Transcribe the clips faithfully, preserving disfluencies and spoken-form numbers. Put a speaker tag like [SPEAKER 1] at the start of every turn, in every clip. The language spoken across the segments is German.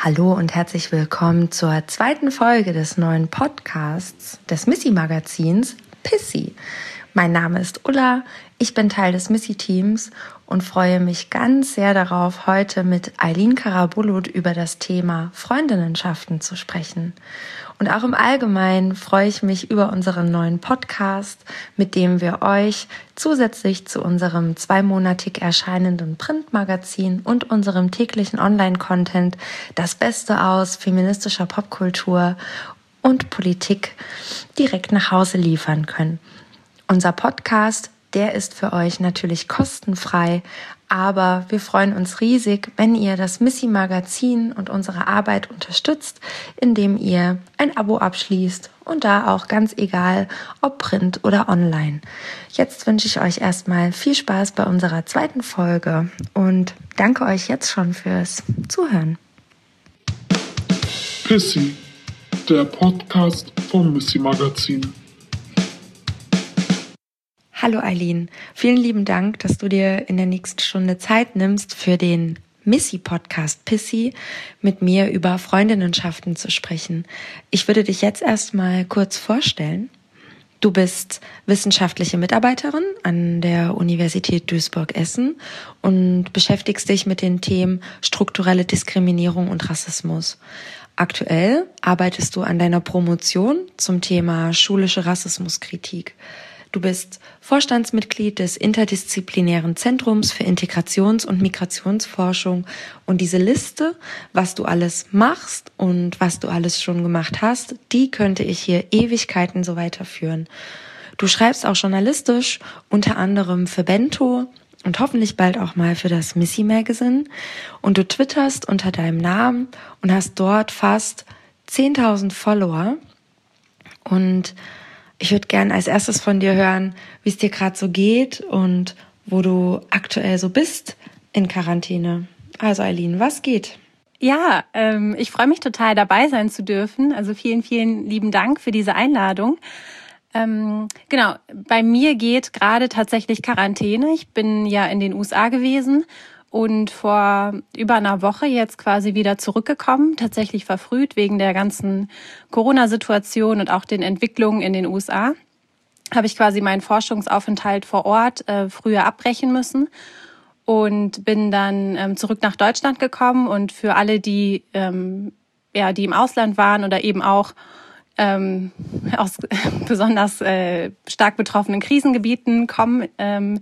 [SPEAKER 1] Hallo und herzlich willkommen zur zweiten Folge des neuen Podcasts des Missy-Magazins Pissy. Mein Name ist Ulla, ich bin Teil des Missy-Teams und freue mich ganz sehr darauf, heute mit Aylin Karabulut über das Thema Freundinnenschaften zu sprechen. Und auch im Allgemeinen freue ich mich über unseren neuen Podcast, mit dem wir euch zusätzlich zu unserem zweimonatig erscheinenden Printmagazin und unserem täglichen Online-Content das Beste aus feministischer Popkultur und Politik direkt nach Hause liefern können. Unser Podcast, der ist für euch natürlich kostenfrei, aber wir freuen uns riesig, wenn ihr das Missy-Magazin und unsere Arbeit unterstützt, indem ihr ein Abo abschließt und da auch ganz egal, ob Print oder online. Jetzt wünsche ich euch erstmal viel Spaß bei unserer zweiten Folge und danke euch jetzt schon fürs Zuhören.
[SPEAKER 2] Pissy, der Podcast vom Missy-Magazin.
[SPEAKER 1] Hallo Aylin, vielen lieben Dank, dass du dir in der nächsten Stunde Zeit nimmst, für den Missy-Podcast Pissy mit mir über Freundinnenschaften zu sprechen. Ich würde dich jetzt erstmal kurz vorstellen. Du bist wissenschaftliche Mitarbeiterin an der Universität Duisburg-Essen und beschäftigst dich mit den Themen strukturelle Diskriminierung und Rassismus. Aktuell arbeitest du an deiner Promotion zum Thema schulische Rassismuskritik. Du bist Vorstandsmitglied des Interdisziplinären Zentrums für Integrations- und Migrationsforschung und diese Liste, was du alles machst und was du alles schon gemacht hast, die könnte ich hier Ewigkeiten so weiterführen. Du schreibst auch journalistisch, unter anderem für Bento und hoffentlich bald auch mal für das Missy Magazine und du twitterst unter deinem Namen und hast dort fast zehntausend Follower und ich würde gerne als erstes von dir hören, wie es dir gerade so geht und wo du aktuell so bist in Quarantäne. Also Aylin, was geht?
[SPEAKER 3] Ja, ähm, ich freue mich total, dabei sein zu dürfen. Also vielen, vielen lieben Dank für diese Einladung. Ähm, genau, bei mir geht gerade tatsächlich Quarantäne. Ich bin ja in den U S A gewesen und vor über einer Woche jetzt quasi wieder zurückgekommen, tatsächlich verfrüht wegen der ganzen Corona-Situation und auch den Entwicklungen in den U S A. Habe ich quasi meinen Forschungsaufenthalt vor Ort äh, früher abbrechen müssen und bin dann ähm, zurück nach Deutschland gekommen. Und für alle, die ähm, ja die im Ausland waren oder eben auch ähm, aus besonders äh, stark betroffenen Krisengebieten kommen, ähm,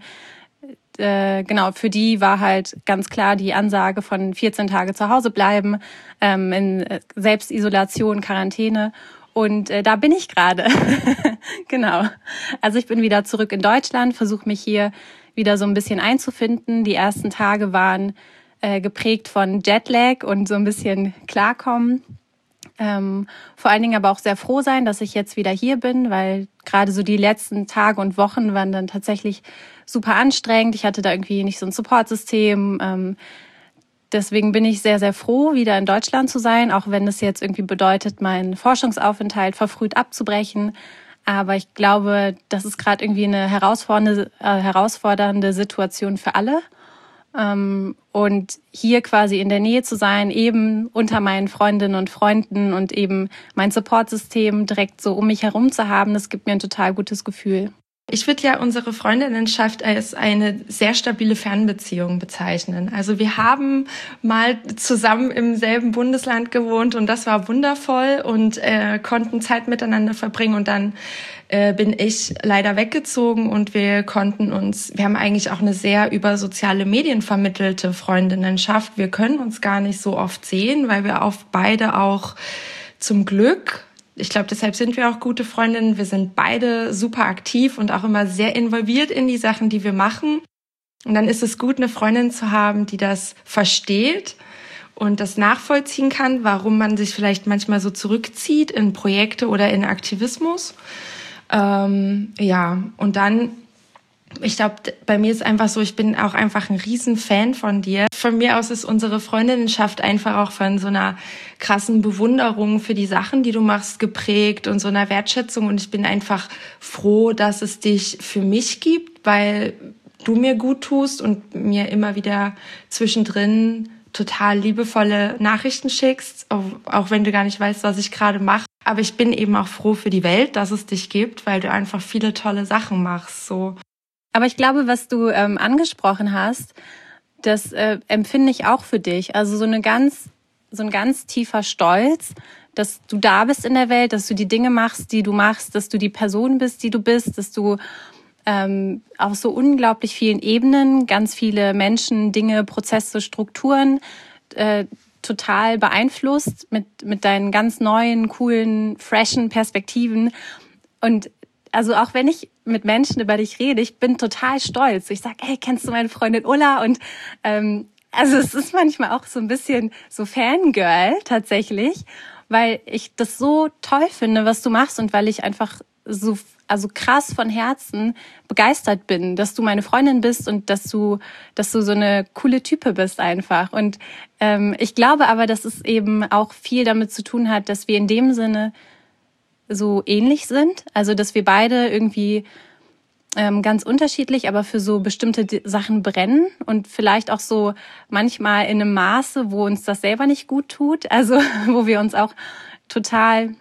[SPEAKER 3] Äh, genau, für die war halt ganz klar die Ansage von vierzehn Tage zu Hause bleiben, ähm, in Selbstisolation, Quarantäne. Und äh, da bin ich gerade. Genau. Also ich bin wieder zurück in Deutschland, versuche mich hier wieder so ein bisschen einzufinden. Die ersten Tage waren äh, geprägt von Jetlag und so ein bisschen klarkommen. Ähm, vor allen Dingen aber auch sehr froh sein, dass ich jetzt wieder hier bin, weil gerade so die letzten Tage und Wochen waren dann tatsächlich super anstrengend. Ich hatte da irgendwie nicht so ein Supportsystem. Ähm, deswegen bin ich sehr, sehr froh, wieder in Deutschland zu sein, auch wenn es jetzt irgendwie bedeutet, meinen Forschungsaufenthalt verfrüht abzubrechen. Aber ich glaube, das ist gerade irgendwie eine herausfordernde, äh, herausfordernde Situation für alle. Ähm, und hier quasi in der Nähe zu sein, eben unter meinen Freundinnen und Freunden und eben mein Supportsystem direkt so um mich herum zu haben, das gibt mir ein total gutes Gefühl.
[SPEAKER 1] Ich würde ja unsere Freundinnenschaft als eine sehr stabile Fernbeziehung bezeichnen. Also wir haben mal zusammen im selben Bundesland gewohnt und das war wundervoll und äh, konnten Zeit miteinander verbringen und dann äh, bin ich leider weggezogen und wir konnten uns, wir haben eigentlich auch eine sehr über soziale Medien vermittelte Freundinnenschaft. Wir können uns gar nicht so oft sehen, weil wir auf beide auch zum Glück, ich glaube, deshalb sind wir auch gute Freundinnen. Wir sind beide super aktiv und auch immer sehr involviert in die Sachen, die wir machen. Und dann ist es gut, eine Freundin zu haben, die das versteht und das nachvollziehen kann, warum man sich vielleicht manchmal so zurückzieht in Projekte oder in Aktivismus. Ähm, ja, und dann, ich glaube, bei mir ist einfach so, ich bin auch einfach ein Riesenfan von dir. Von mir aus ist unsere Freundinnenschaft einfach auch von so einer krassen Bewunderung für die Sachen, die du machst, geprägt und so einer Wertschätzung. Und ich bin einfach froh, dass es dich für mich gibt, weil du mir gut tust und mir immer wieder zwischendrin total liebevolle Nachrichten schickst, auch, auch wenn du gar nicht weißt, was ich gerade mache. Aber ich bin eben auch froh für die Welt, dass es dich gibt, weil du einfach viele tolle Sachen machst. So.
[SPEAKER 3] Aber ich glaube, was du ähm, angesprochen hast, das äh, empfinde ich auch für dich. Also so eine ganz, so ein ganz tiefer Stolz, dass du da bist in der Welt, dass du die Dinge machst, die du machst, dass du die Person bist, die du bist, dass du ähm, auf so unglaublich vielen Ebenen ganz viele Menschen, Dinge, Prozesse, Strukturen äh, total beeinflusst mit mit deinen ganz neuen, coolen, freshen Perspektiven. Und also auch wenn ich mit Menschen über dich rede, ich bin total stolz. Ich sage, hey, kennst du meine Freundin Ulla? Und ähm, also es ist manchmal auch so ein bisschen so Fangirl tatsächlich, weil ich das so toll finde, was du machst und weil ich einfach so also krass von Herzen begeistert bin, dass du meine Freundin bist und dass du dass du so eine coole Type bist einfach. Und ähm, ich glaube aber, dass es eben auch viel damit zu tun hat, dass wir in dem Sinne so ähnlich sind, also dass wir beide irgendwie ähm, ganz unterschiedlich, aber für so bestimmte Sachen brennen und vielleicht auch so manchmal in einem Maße, wo uns das selber nicht gut tut, also wo wir uns auch total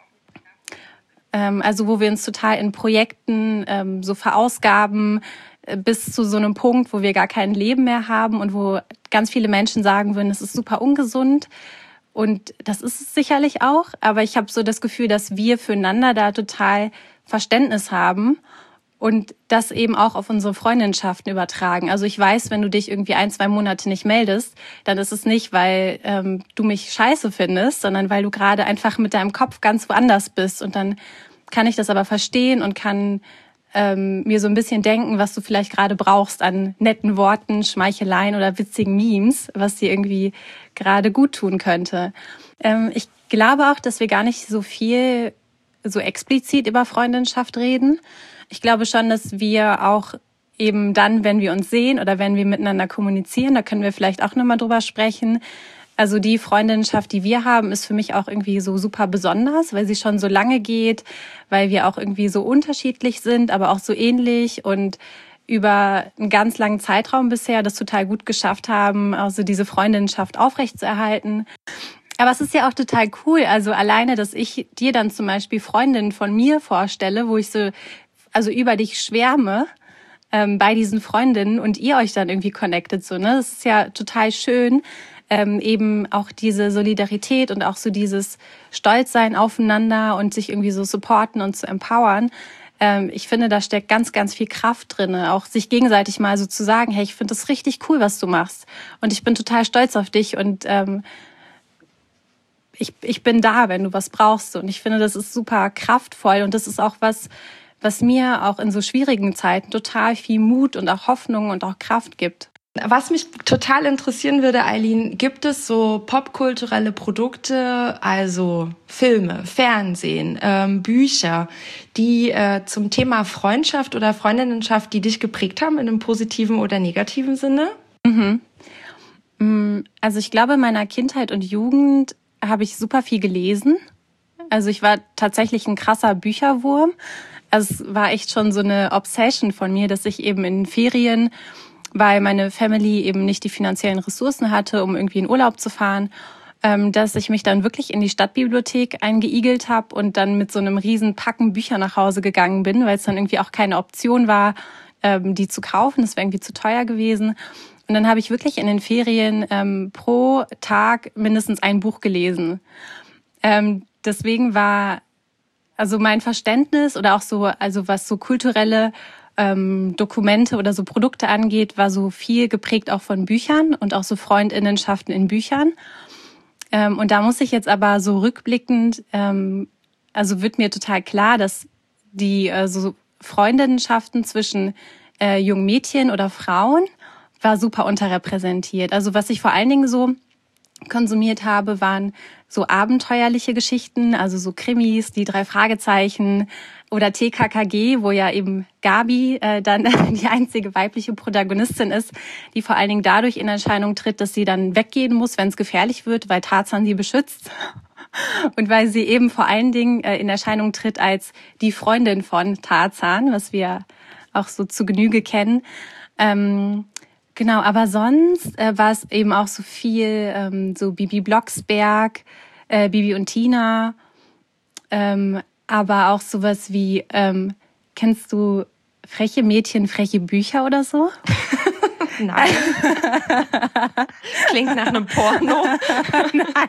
[SPEAKER 3] Also wo wir uns total in Projekten ähm, so verausgaben, äh, bis zu so einem Punkt, wo wir gar kein Leben mehr haben und wo ganz viele Menschen sagen würden, es ist super ungesund. Und das ist es sicherlich auch. Aber ich habe so das Gefühl, dass wir füreinander da total Verständnis haben und das eben auch auf unsere Freundschaften übertragen. Also ich weiß, wenn du dich irgendwie ein, zwei Monate nicht meldest, dann ist es nicht, weil ähm, du mich scheiße findest, sondern weil du gerade einfach mit deinem Kopf ganz woanders bist. Und dann kann ich das aber verstehen und kann ähm, mir so ein bisschen denken, was du vielleicht gerade brauchst an netten Worten, Schmeicheleien oder witzigen Memes, was dir irgendwie gerade gut tun könnte. Ähm, ich glaube auch, dass wir gar nicht so viel so explizit über Freundschaft reden. Ich glaube schon, dass wir auch eben dann, wenn wir uns sehen oder wenn wir miteinander kommunizieren, da können wir vielleicht auch nochmal drüber sprechen. Also die Freundschaft, die wir haben, ist für mich auch irgendwie so super besonders, weil sie schon so lange geht, weil wir auch irgendwie so unterschiedlich sind, aber auch so ähnlich und über einen ganz langen Zeitraum bisher das total gut geschafft haben, also diese Freundschaft aufrechtzuerhalten. Aber es ist ja auch total cool, also alleine, dass ich dir dann zum Beispiel Freundinnen von mir vorstelle, wo ich so also über dich schwärme ähm, bei diesen Freundinnen und ihr euch dann irgendwie connectet so, ne? Das ist ja total schön, ähm, eben auch diese Solidarität und auch so dieses Stolzsein aufeinander und sich irgendwie so supporten und zu empowern. Ähm, ich finde, da steckt ganz, ganz viel Kraft drin, auch sich gegenseitig mal so zu sagen, hey, ich finde das richtig cool, was du machst und ich bin total stolz auf dich und ähm, ich, ich bin da, wenn du was brauchst. Und ich finde, das ist super kraftvoll und das ist auch was, was mir auch in so schwierigen Zeiten total viel Mut und auch Hoffnung und auch Kraft gibt.
[SPEAKER 1] Was mich total interessieren würde, Eileen, gibt es so popkulturelle Produkte, also Filme, Fernsehen, ähm, Bücher, die äh, zum Thema Freundschaft oder Freundinnenschaft, die dich geprägt haben in einem positiven oder negativen Sinne?
[SPEAKER 3] Mhm. Also ich glaube, in meiner Kindheit und Jugend habe ich super viel gelesen. Also ich war tatsächlich ein krasser Bücherwurm. Also es war echt schon so eine Obsession von mir, dass ich eben in Ferien, weil meine Family eben nicht die finanziellen Ressourcen hatte, um irgendwie in Urlaub zu fahren, dass ich mich dann wirklich in die Stadtbibliothek eingeigelt habe und dann mit so einem riesen Packen Bücher nach Hause gegangen bin, weil es dann irgendwie auch keine Option war, die zu kaufen. Das wäre irgendwie zu teuer gewesen. Und dann habe ich wirklich in den Ferien ähm, pro Tag mindestens ein Buch gelesen. Ähm, deswegen war also mein Verständnis oder auch so, also was so kulturelle ähm, Dokumente oder so Produkte angeht, war so viel geprägt auch von Büchern und auch so Freundinnenschaften in Büchern. Ähm, und da muss ich jetzt aber so rückblickend, ähm, also wird mir total klar, dass die äh, so Freundinnenschaften zwischen äh, jungen Mädchen oder Frauen war super unterrepräsentiert. Also was ich vor allen Dingen so konsumiert habe, waren so abenteuerliche Geschichten, also so Krimis, die drei Fragezeichen oder T K K G, wo ja eben Gabi äh, dann die einzige weibliche Protagonistin ist, die vor allen Dingen dadurch in Erscheinung tritt, dass sie dann weggehen muss, wenn es gefährlich wird, weil Tarzan sie beschützt. Und weil sie eben vor allen Dingen äh, in Erscheinung tritt als die Freundin von Tarzan, was wir auch so zu Genüge kennen. Ähm, Genau, aber sonst äh, war es eben auch so viel, ähm, so Bibi Blocksberg, äh, Bibi und Tina, ähm, aber auch sowas wie, ähm, kennst du Freche Mädchen, freche Bücher oder so?
[SPEAKER 1] Nein. Klingt nach einem Porno.
[SPEAKER 3] Nein.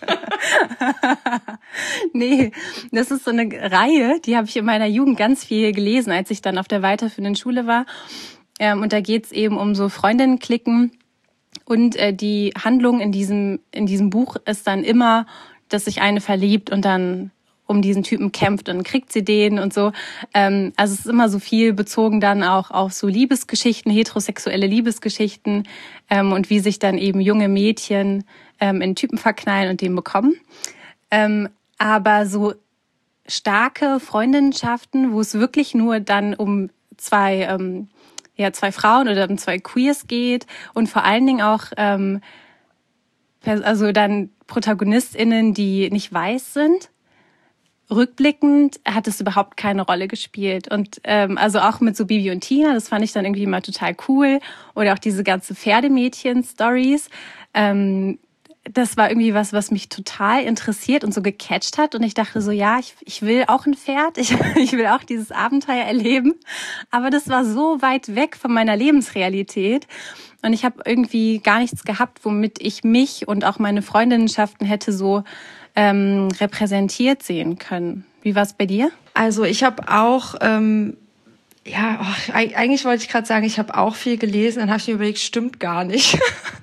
[SPEAKER 3] Nee, das ist so eine Reihe, die habe ich in meiner Jugend ganz viel gelesen, als ich dann auf der weiterführenden Schule war. Ähm, und da geht's eben um so Freundinnenklicken. Und äh, die Handlung in diesem in diesem Buch ist dann immer, dass sich eine verliebt und dann um diesen Typen kämpft und dann kriegt sie den und so. Ähm, also es ist immer so viel bezogen dann auch auf so Liebesgeschichten, heterosexuelle Liebesgeschichten ähm, und wie sich dann eben junge Mädchen ähm, in Typen verknallen und den bekommen. Ähm, aber so starke Freundschaften, wo es wirklich nur dann um zwei ähm, ja zwei Frauen oder um zwei Queers geht und vor allen Dingen auch ähm, also dann ProtagonistInnen, die nicht weiß sind. Rückblickend hat es überhaupt keine Rolle gespielt. Und ähm, also auch mit so Bibi und Tina, das fand ich dann irgendwie immer total cool. Oder auch diese ganze Pferdemädchen-Stories. Ähm, das war irgendwie was, was mich total interessiert und so gecatcht hat. Und ich dachte so, ja, ich, ich will auch ein Pferd. Ich, ich will auch dieses Abenteuer erleben. Aber das war so weit weg von meiner Lebensrealität. Und ich habe irgendwie gar nichts gehabt, womit ich mich und auch meine Freundinnenschaften hätte so ähm, repräsentiert sehen können. Wie war es bei dir?
[SPEAKER 1] Also ich habe auch, ähm, ja, oh, eigentlich wollte ich gerade sagen, ich habe auch viel gelesen. Dann habe ich mir überlegt, stimmt gar nicht.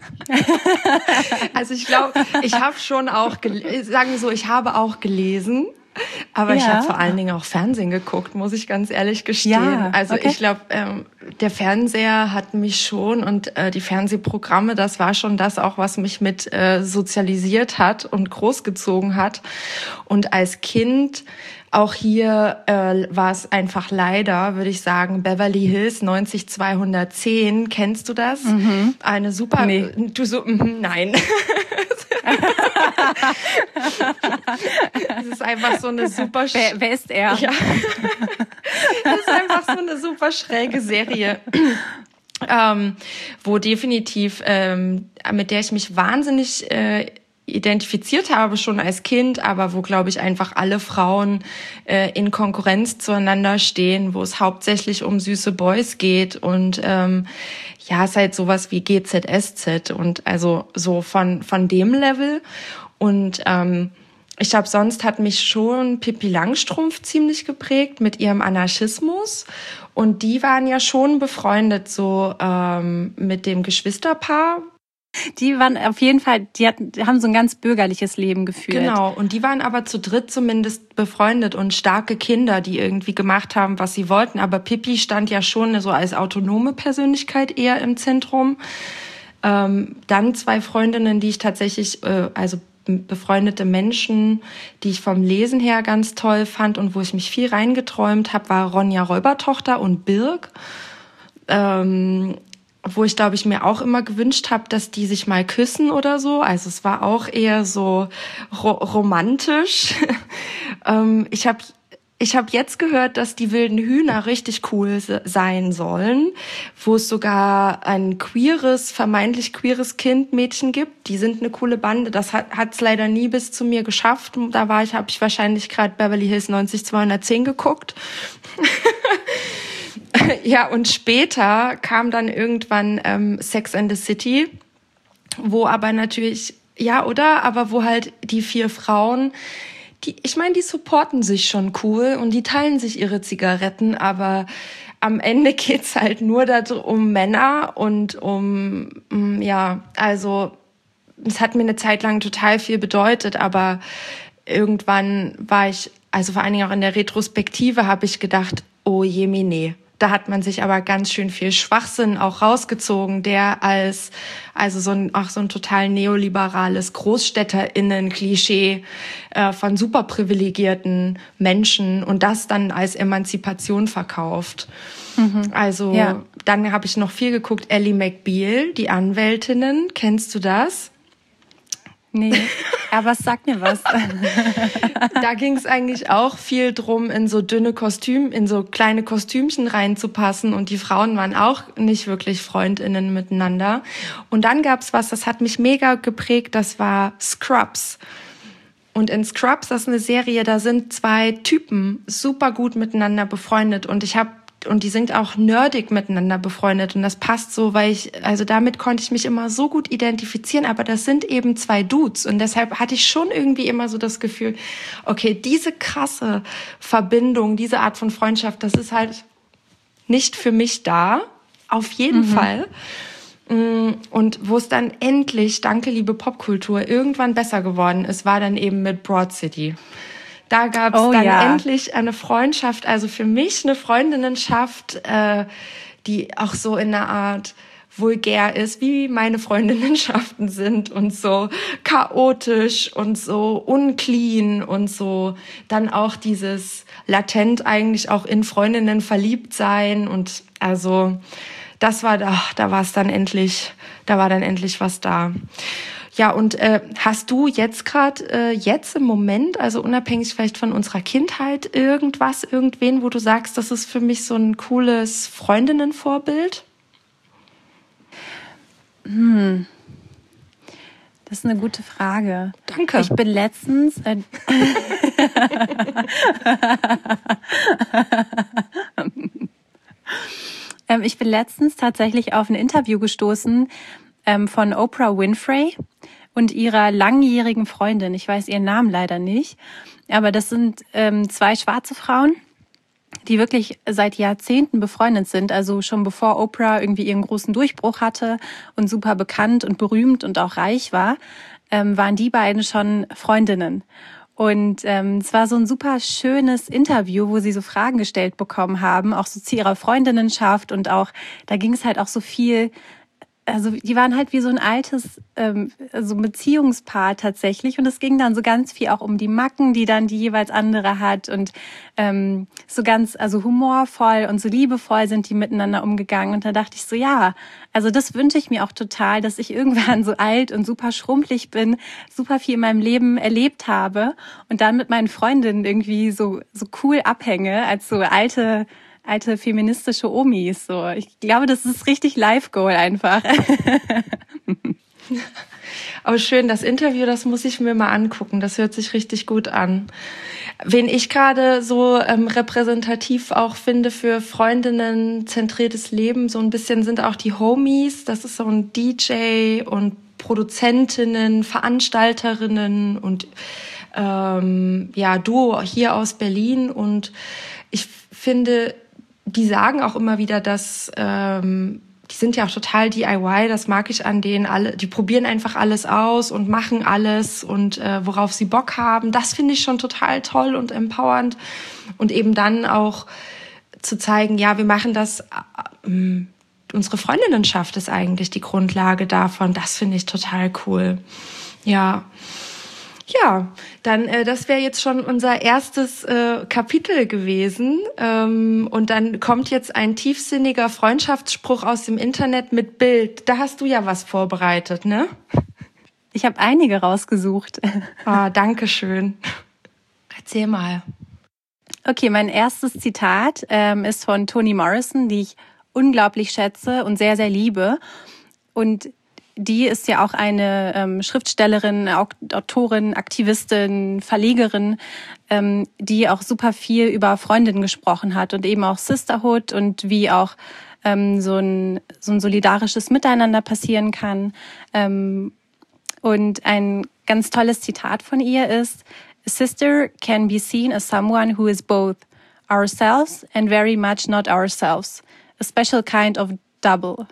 [SPEAKER 1] Also ich glaube, ich habe schon auch, gel- sagen wir so, ich habe auch gelesen. Aber ja. Ich habe vor allen Dingen auch Fernsehen geguckt, muss ich ganz ehrlich gestehen. Ja, also okay. Ich glaube, ähm, der Fernseher hat mich schon und äh, die Fernsehprogramme, das war schon das auch, was mich mit äh, sozialisiert hat und großgezogen hat. Und als Kind, auch hier äh, war es einfach leider, würde ich sagen, Beverly Hills neunzig zweihundertzehn. Kennst du das? Mhm. Eine super...
[SPEAKER 3] Nee.
[SPEAKER 1] Du so, mm, nein. Das ist einfach so eine super...
[SPEAKER 3] Wer, wer ist er?
[SPEAKER 1] Ja. Das ist einfach so eine super schräge Serie, ähm, wo definitiv, ähm, mit der ich mich wahnsinnig äh, identifiziert habe, schon als Kind, aber wo, glaube ich, einfach alle Frauen äh, in Konkurrenz zueinander stehen, wo es hauptsächlich um süße Boys geht und ähm, ja, es ist halt sowas wie G Z S Z und also so von von dem Level. Und ähm, ich glaube, sonst hat mich schon Pippi Langstrumpf ziemlich geprägt mit ihrem Anarchismus. Und die waren ja schon befreundet so ähm, mit dem Geschwisterpaar.
[SPEAKER 3] Die waren auf jeden Fall, die hatten, die haben so ein ganz bürgerliches Leben geführt.
[SPEAKER 1] Genau, und die waren aber zu dritt zumindest befreundet und starke Kinder, die irgendwie gemacht haben, was sie wollten. Aber Pippi stand ja schon so als autonome Persönlichkeit eher im Zentrum. Ähm, dann zwei Freundinnen, die ich tatsächlich, äh, also befreundete Menschen, die ich vom Lesen her ganz toll fand und wo ich mich viel reingeträumt habe, war Ronja Räubertochter und Birg. Ähm, wo ich, glaube ich, mir auch immer gewünscht habe, dass die sich mal küssen oder so. Also es war auch eher so ro- romantisch. ähm, ich habe ich hab jetzt gehört, dass die wilden Hühner richtig cool se- sein sollen, wo es sogar ein queeres, vermeintlich queeres Kind, Mädchen gibt. Die sind eine coole Bande. Das hat hat's leider nie bis zu mir geschafft. Da war ich, habe ich wahrscheinlich gerade Beverly Hills neunzig zweihundertzehn geguckt. Ja, und später kam dann irgendwann ähm, Sex and the City, wo aber natürlich, ja, oder? Aber wo halt die vier Frauen, die, ich meine, die supporten sich schon cool und die teilen sich ihre Zigaretten, aber am Ende geht's halt nur darum, um Männer und um, ja, also es hat mir eine Zeit lang total viel bedeutet, aber irgendwann war ich, also vor allen Dingen auch in der Retrospektive habe ich gedacht, oh jemine. Da hat man sich aber ganz schön viel Schwachsinn auch rausgezogen, der als, also so ein, auch so ein total neoliberales GroßstädterInnen-Klischee äh, von superprivilegierten Menschen und das dann als Emanzipation verkauft. Mhm. Also ja. Dann habe ich noch viel geguckt, Ally McBeal, die Anwältinnen, kennst du das?
[SPEAKER 3] Nee, Aber es sagt mir was.
[SPEAKER 1] Da ging es eigentlich auch viel drum, in so dünne Kostüme, in so kleine Kostümchen reinzupassen. Und die Frauen waren auch nicht wirklich FreundInnen miteinander. Und dann gab's was, das hat mich mega geprägt, das war Scrubs. Und in Scrubs, das ist eine Serie, da sind zwei Typen super gut miteinander befreundet. Und ich habe Und die sind auch nerdig miteinander befreundet. Und das passt so, weil ich, also damit konnte ich mich immer so gut identifizieren. Aber das sind eben zwei Dudes. Und deshalb hatte ich schon irgendwie immer so das Gefühl, okay, diese krasse Verbindung, diese Art von Freundschaft, das ist halt nicht für mich da. Auf jeden mhm. Fall. Und wo es dann endlich, danke liebe Popkultur, irgendwann besser geworden ist, war dann eben mit Broad City. Da gab es oh, dann ja. endlich eine Freundschaft, also für mich eine Freundinnenschaft, äh, die auch so in einer Art vulgär ist, wie meine Freundinnenschaften sind und so chaotisch und so unclean und so dann auch dieses latent eigentlich auch in Freundinnen verliebt sein und also das war da, da war es dann endlich, da war dann endlich was da. Ja, und äh, hast du jetzt gerade, äh, jetzt im Moment, also unabhängig vielleicht von unserer Kindheit, irgendwas, irgendwen, wo du sagst, das ist für mich so ein cooles Freundinnenvorbild?
[SPEAKER 3] Hm. Das ist eine gute Frage.
[SPEAKER 1] Danke.
[SPEAKER 3] Ich bin letztens... Äh, ähm, ich bin letztens tatsächlich auf ein Interview gestoßen ähm, von Oprah Winfrey und ihrer langjährigen Freundin. Ich weiß ihren Namen leider nicht. Aber das sind ähm, zwei schwarze Frauen, die wirklich seit Jahrzehnten befreundet sind. Also schon bevor Oprah irgendwie ihren großen Durchbruch hatte und super bekannt und berühmt und auch reich war, ähm, waren die beiden schon Freundinnen. Und ähm, es war so ein super schönes Interview, wo sie so Fragen gestellt bekommen haben, auch so zu ihrer Freundinnenschaft. Und auch, da ging es halt auch so viel... Also die waren halt wie so ein altes ähm, so Beziehungspaar tatsächlich und es ging dann so ganz viel auch um die Macken, die dann die jeweils andere hat und ähm, so ganz also humorvoll und so liebevoll sind die miteinander umgegangen und da dachte ich so, ja, also das wünsche ich mir auch total, dass ich irgendwann so alt und super schrumpelig bin, super viel in meinem Leben erlebt habe und dann mit meinen Freundinnen irgendwie so so cool abhänge als so alte alte feministische Omis, so. Ich glaube, das ist richtig Life-Goal einfach.
[SPEAKER 1] Oh, schön, das Interview, das muss ich mir mal angucken. Das hört sich richtig gut an. Wen ich gerade so ähm, repräsentativ auch finde für Freundinnen-zentriertes Leben, so ein bisschen sind auch die Homies. Das ist so ein D J und Produzentinnen, Veranstalterinnen und ähm, ja, Duo hier aus Berlin. Und ich finde, die sagen auch immer wieder, dass ähm, die sind ja auch total D I Y, das mag ich an denen alle. Die probieren einfach alles aus und machen alles und äh, worauf sie Bock haben. Das finde ich schon total toll und empowernd. Und eben dann auch zu zeigen, ja, wir machen das, äh, unsere Freundinnenschaft ist eigentlich die Grundlage davon. Das finde ich total cool. Ja. Ja, dann äh, das wäre jetzt schon unser erstes äh, Kapitel gewesen. Ähm, und dann kommt jetzt ein tiefsinniger Freundschaftsspruch aus dem Internet mit Bild. Da hast du ja was vorbereitet, ne?
[SPEAKER 3] Ich habe einige rausgesucht.
[SPEAKER 1] Ah, danke schön. Erzähl mal.
[SPEAKER 3] Okay, mein erstes Zitat ähm, ist von Toni Morrison, die ich unglaublich schätze und sehr, sehr liebe. Und die ist ja auch eine ähm, Schriftstellerin, Autorin, Aktivistin, Verlegerin, ähm, die auch super viel über Freundinnen gesprochen hat und eben auch Sisterhood und wie auch ähm, so ein so ein solidarisches Miteinander passieren kann. Ähm, und ein ganz tolles Zitat von ihr ist: "A sister can be seen as someone who is both ourselves and very much not ourselves. A special kind of double."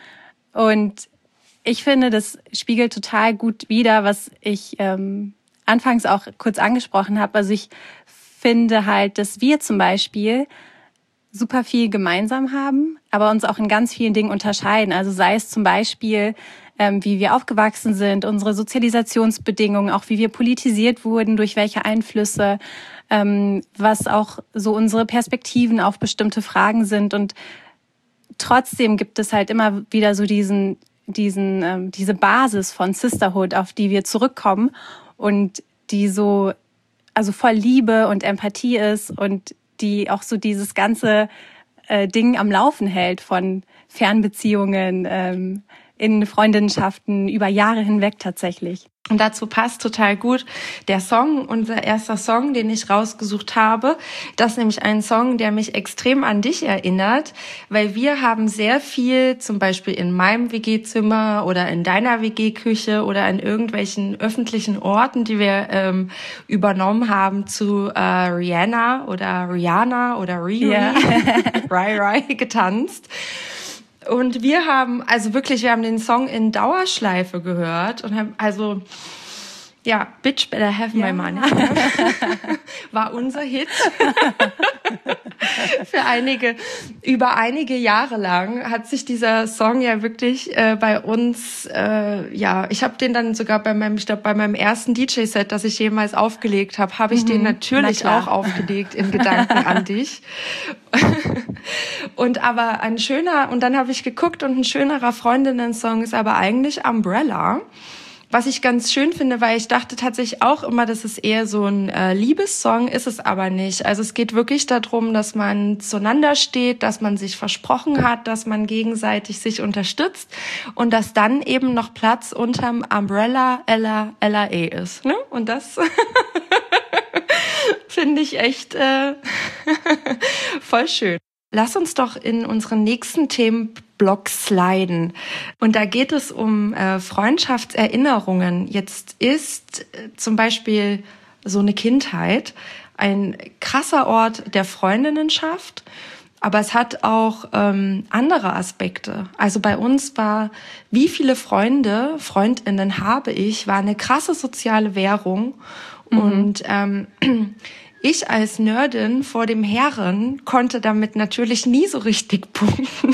[SPEAKER 3] Und ich finde, das spiegelt total gut wider, was ich ähm, anfangs auch kurz angesprochen habe. Also ich finde halt, dass wir zum Beispiel super viel gemeinsam haben, aber uns auch in ganz vielen Dingen unterscheiden. Also sei es zum Beispiel, ähm, wie wir aufgewachsen sind, unsere Sozialisationsbedingungen, auch wie wir politisiert wurden, durch welche Einflüsse, ähm, was auch so unsere Perspektiven auf bestimmte Fragen sind. Und trotzdem gibt es halt immer wieder so diesen diesen ähm, diese Basis von Sisterhood, auf die wir zurückkommen. und die so, also voll Liebe und Empathie ist und die auch so dieses ganze äh, Ding am Laufen hält von Fernbeziehungen, ähm, in Freundschaften über Jahre hinweg tatsächlich.
[SPEAKER 1] Und dazu passt total gut der Song, unser erster Song, den ich rausgesucht habe. Das ist nämlich ein Song, der mich extrem an dich erinnert, weil wir haben sehr viel, zum Beispiel in meinem W G-Zimmer oder in deiner W G-Küche oder in irgendwelchen öffentlichen Orten, die wir ähm, übernommen haben, zu äh, Rihanna oder Rihanna oder Riri,
[SPEAKER 3] ja.
[SPEAKER 1] Rai Rai getanzt. Und wir haben, also wirklich, wir haben den Song in Dauerschleife gehört und haben, also, ja, Bitch Better Have My Money war unser Hit. Für einige, über einige Jahre lang hat sich dieser Song ja wirklich äh, bei uns, äh, ja, ich habe den dann sogar bei meinem, ich glaube, bei meinem ersten D J-Set, das ich jemals aufgelegt habe, habe ich mhm, den natürlich auch aufgelegt in Gedanken an dich. Und aber ein schöner, und dann habe ich geguckt und ein schönerer Freundinnen-Song ist aber eigentlich Umbrella. Was ich ganz schön finde, weil ich dachte tatsächlich auch immer, das ist eher so ein äh, Liebessong, ist es aber nicht. Also es geht wirklich darum, dass man zueinander steht, dass man sich versprochen hat, dass man gegenseitig sich unterstützt und dass dann eben noch Platz unterm Umbrella Ella Ella A ist. Ne? Und das finde ich echt äh, voll schön. Lass uns doch in unseren nächsten Themenblock sliden. Und da geht es um äh, Freundschaftserinnerungen. Jetzt ist äh, zum Beispiel so eine Kindheit ein krasser Ort der Freundinnenschaft, aber es hat auch ähm, andere Aspekte. Also bei uns war, wie viele Freunde, Freundinnen habe ich, war eine krasse soziale Währung. Mhm. Und ähm, ich als Nerdin vor dem Herren konnte damit natürlich nie so richtig punkten.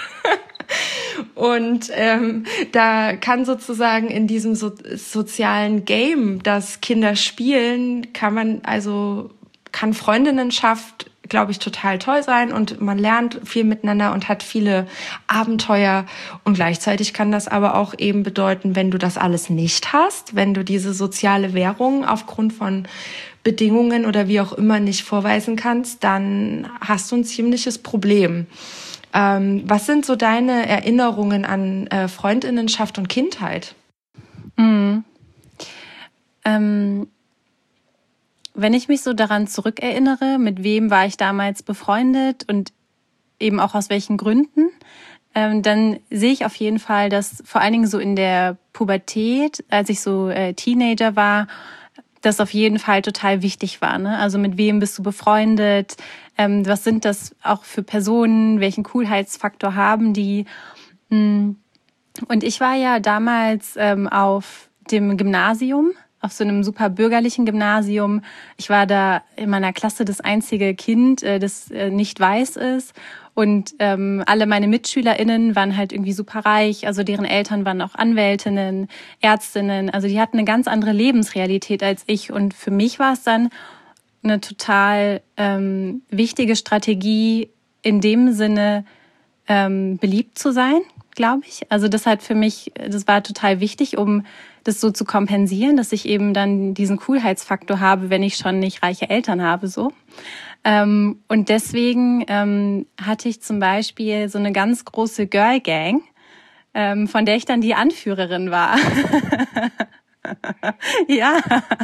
[SPEAKER 1] Und ähm, da kann sozusagen in diesem so, sozialen Game, das Kinder spielen, kann man also kann Freundinnenschaft, glaube ich, total toll sein und man lernt viel miteinander und hat viele Abenteuer und gleichzeitig kann das aber auch eben bedeuten, wenn du das alles nicht hast, wenn du diese soziale Währung aufgrund von Bedingungen oder wie auch immer nicht vorweisen kannst, dann hast du ein ziemliches Problem. Ähm, was sind so deine Erinnerungen an äh, Freundinnenschaft und Kindheit?
[SPEAKER 3] Mhm. Ähm, wenn ich mich so daran zurückerinnere, mit wem war ich damals befreundet und eben auch aus welchen Gründen, ähm, dann sehe ich auf jeden Fall, dass vor allen Dingen so in der Pubertät, als ich so äh, Teenager war, das auf jeden Fall total wichtig war. Ne? Also mit wem bist du befreundet? Ähm, was sind das auch für Personen? Welchen Coolheitsfaktor haben die? Und ich war ja damals ähm, auf dem Gymnasium, auf so einem super bürgerlichen Gymnasium. Ich war da in meiner Klasse das einzige Kind, äh, das äh, nicht weiß ist. Und ähm, alle meine MitschülerInnen waren halt irgendwie super reich, also deren Eltern waren auch Anwältinnen, Ärztinnen, also die hatten eine ganz andere Lebensrealität als ich. Und für mich war es dann eine total ähm, wichtige Strategie, in dem Sinne ähm, beliebt zu sein, glaube ich. Also das hat für mich, das war total wichtig, um das so zu kompensieren, dass ich eben dann diesen Coolheitsfaktor habe, wenn ich schon nicht reiche Eltern habe, so. Ähm, und deswegen ähm, hatte ich zum Beispiel so eine ganz große Girl Gang, ähm, von der ich dann die Anführerin war. Ja.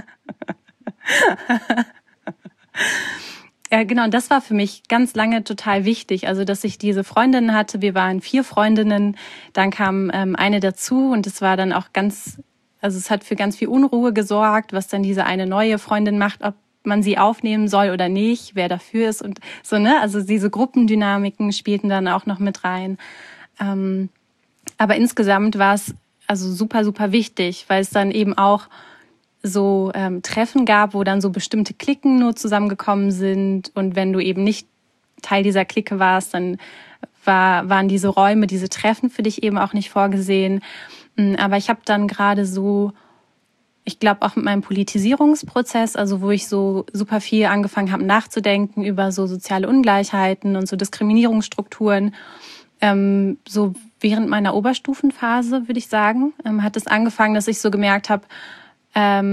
[SPEAKER 3] Ja, genau, und das war für mich ganz lange total wichtig, also dass ich diese Freundinnen hatte. Wir waren vier Freundinnen, dann kam ähm, eine dazu und es war dann auch ganz, also es hat für ganz viel Unruhe gesorgt, was dann diese eine neue Freundin macht, ob man sie aufnehmen soll oder nicht, wer dafür ist und so, ne? Also diese Gruppendynamiken spielten dann auch noch mit rein. Ähm, aber insgesamt war es also super, super wichtig, weil es dann eben auch so ähm, Treffen gab, wo dann so bestimmte Cliquen nur zusammengekommen sind und wenn du eben nicht Teil dieser Clique warst, dann war, waren diese Räume, diese Treffen für dich eben auch nicht vorgesehen. Aber ich habe dann gerade so, ich glaube auch mit meinem Politisierungsprozess, also wo ich so super viel angefangen habe nachzudenken über so soziale Ungleichheiten und so Diskriminierungsstrukturen, ähm, so während meiner Oberstufenphase, würde ich sagen, ähm, hat es angefangen, dass ich so gemerkt habe, ähm,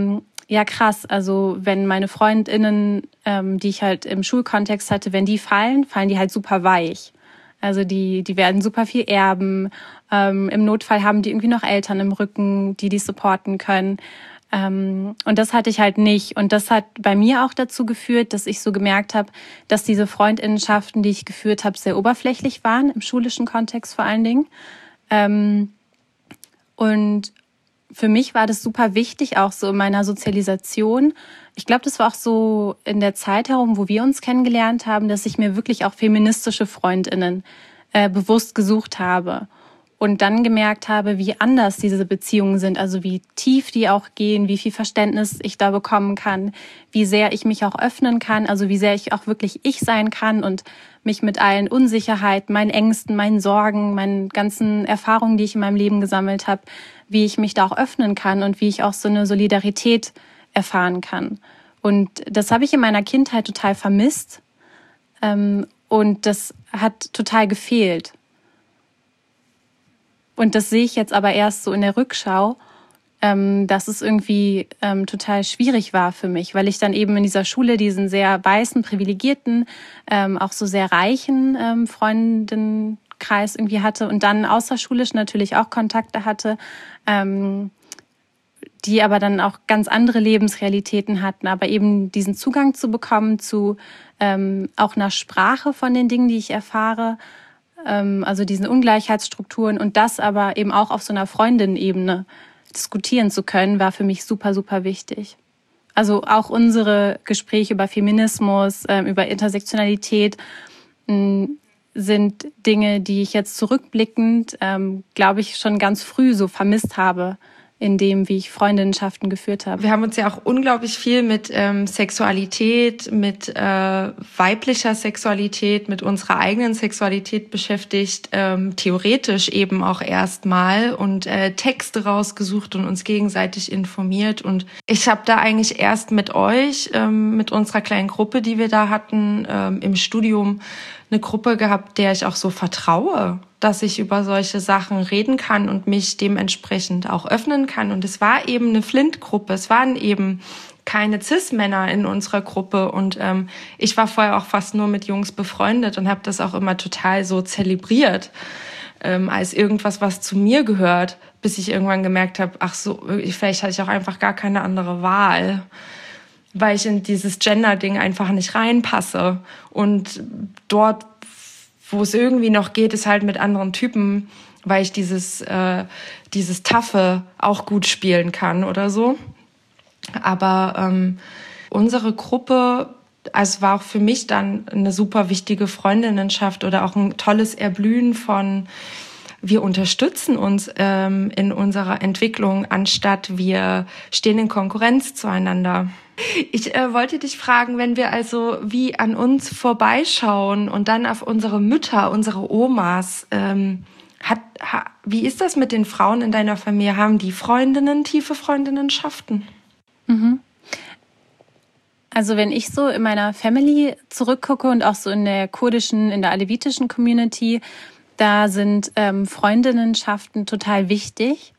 [SPEAKER 3] ja krass, also wenn meine FreundInnen, ähm, die ich halt im Schulkontext hatte, wenn die fallen, fallen die halt super weich. Also die die werden super viel erben. Ähm, im Notfall haben die irgendwie noch Eltern im Rücken, die die supporten können. Ähm, und das hatte ich halt nicht. Und das hat bei mir auch dazu geführt, dass ich so gemerkt habe, dass diese Freundinnenschaften, die ich geführt habe, sehr oberflächlich waren, im schulischen Kontext vor allen Dingen. Ähm, und für mich war das super wichtig, auch so in meiner Sozialisation. Ich glaube, das war auch so in der Zeit herum, wo wir uns kennengelernt haben, dass ich mir wirklich auch feministische FreundInnen äh, bewusst gesucht habe. Und dann gemerkt habe, wie anders diese Beziehungen sind, also wie tief die auch gehen, wie viel Verständnis ich da bekommen kann, wie sehr ich mich auch öffnen kann, also wie sehr ich auch wirklich ich sein kann und mich mit allen Unsicherheiten, meinen Ängsten, meinen Sorgen, meinen ganzen Erfahrungen, die ich in meinem Leben gesammelt habe, wie ich mich da auch öffnen kann und wie ich auch so eine Solidarität erfahren kann. Und das habe ich in meiner Kindheit total vermisst, ähm, und das hat total gefehlt. Und das sehe ich jetzt aber erst so in der Rückschau, ähm, dass es irgendwie ähm, total schwierig war für mich, weil ich dann eben in dieser Schule diesen sehr weißen, privilegierten, ähm, auch so sehr reichen ähm, Freundinnenkreis irgendwie hatte und dann außerschulisch natürlich auch Kontakte hatte, ähm, die aber dann auch ganz andere Lebensrealitäten hatten, aber eben diesen Zugang zu bekommen zu ähm, auch einer Sprache von den Dingen, die ich erfahre, also diesen Ungleichheitsstrukturen und das aber eben auch auf so einer Freundinnenebene diskutieren zu können, war für mich super, super wichtig. Also auch unsere Gespräche über Feminismus, über Intersektionalität sind Dinge, die ich jetzt zurückblickend, glaube ich, schon ganz früh so vermisst habe, in dem, wie ich Freundinnenschaften geführt habe.
[SPEAKER 1] Wir haben uns ja auch unglaublich viel mit ähm, Sexualität, mit äh, weiblicher Sexualität, mit unserer eigenen Sexualität beschäftigt, ähm, theoretisch eben auch erstmal und äh, Texte rausgesucht und uns gegenseitig informiert. Und ich habe da eigentlich erst mit euch, ähm, mit unserer kleinen Gruppe, die wir da hatten, ähm, im Studium, eine Gruppe gehabt, der ich auch so vertraue, dass ich über solche Sachen reden kann und mich dementsprechend auch öffnen kann. Und es war eben eine Flint-Gruppe. Es waren eben keine Cis-Männer in unserer Gruppe. Und ähm, ich war vorher auch fast nur mit Jungs befreundet und habe das auch immer total so zelebriert, ähm, als irgendwas, was zu mir gehört, bis ich irgendwann gemerkt habe, ach so, vielleicht hatte ich auch einfach gar keine andere Wahl, weil ich in dieses Gender-Ding einfach nicht reinpasse. Und dort, wo es irgendwie noch geht, ist halt mit anderen Typen, weil ich dieses äh, dieses Taffe auch gut spielen kann oder so. Aber ähm, unsere Gruppe, also war auch für mich dann eine super wichtige Freundinnenschaft oder auch ein tolles Erblühen von, wir unterstützen uns ähm, in unserer Entwicklung, anstatt wir stehen in Konkurrenz zueinander. Ich äh, wollte dich fragen, wenn wir also wie an uns vorbeischauen und dann auf unsere Mütter, unsere Omas, ähm, hat, ha, wie ist das mit den Frauen in deiner Familie? Haben die Freundinnen tiefe Freundinnenschaften?
[SPEAKER 3] Mhm. Also wenn ich so in meiner Family zurückgucke und auch so in der kurdischen, in der alevitischen Community, da sind ähm, Freundinnenschaften total wichtig,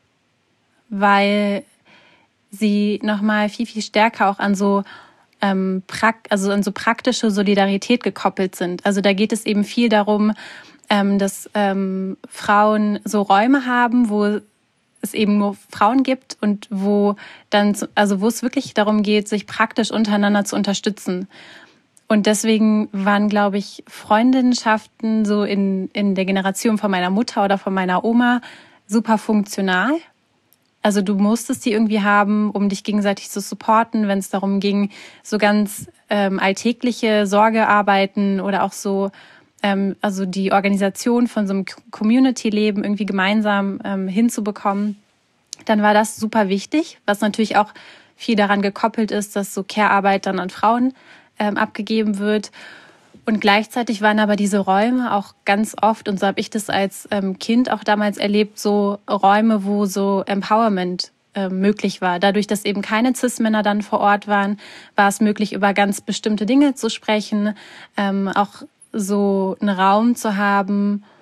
[SPEAKER 3] weil sie nochmal viel, viel stärker auch an so, ähm, prak- also an so praktische Solidarität gekoppelt sind. Also da geht es eben viel darum, ähm, dass ähm, Frauen so Räume haben, wo es eben nur Frauen gibt und wo dann, also wo es wirklich darum geht, sich praktisch untereinander zu unterstützen. Und deswegen waren, glaube ich, Freundinnenschaften so in, in der Generation von meiner Mutter oder von meiner Oma super funktional. Also du musstest die irgendwie haben, um dich gegenseitig zu supporten, wenn es darum ging, so ganz ähm, alltägliche Sorgearbeiten oder auch so, ähm, also die Organisation von so einem Community-Leben irgendwie gemeinsam ähm, hinzubekommen. Dann war das super wichtig, was natürlich auch viel daran gekoppelt ist, dass so Care-Arbeit dann an Frauen ähm, abgegeben wird. Und gleichzeitig waren aber diese Räume auch ganz oft, und so habe ich das als ähm, Kind auch damals erlebt, so Räume, wo so Empowerment äh, möglich war. Dadurch, dass eben keine Cis-Männer dann vor Ort waren, war es möglich, über ganz bestimmte Dinge zu sprechen, ähm, auch so einen Raum zu haben,